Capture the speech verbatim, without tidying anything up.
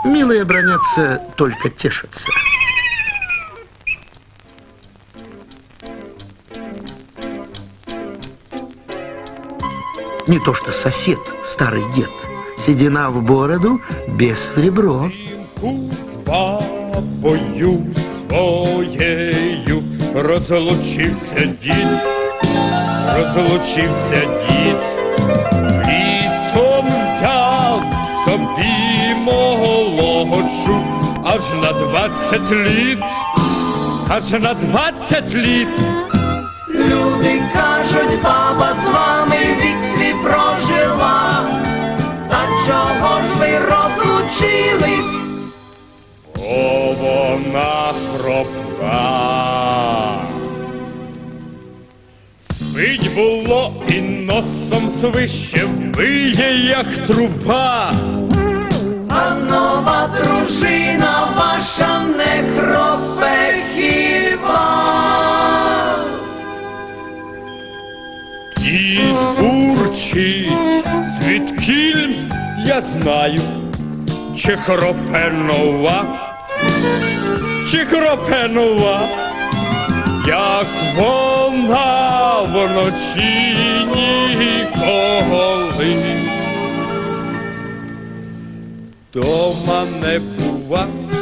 Милые бронятся, только тешатся. Не то что сосед, старый дед. Седина в бороду, без в ребро. З бабою своєю розлучився дід, розлучився дід. Літом взяв собі молодшу, аж на двадцять літ, аж на двадцять літ. Люди кажуть, баба з вами вік свій прожила, та чого ж ви розлучились? О, вона хропла. Спить було і носом свище виє, як труба. А нова дружина ваша не хропе хіба? Дід бурчить, звідкіль я знаю, чи хропе нова, чи хропе нова, як вона вночі ніколи дома не бува.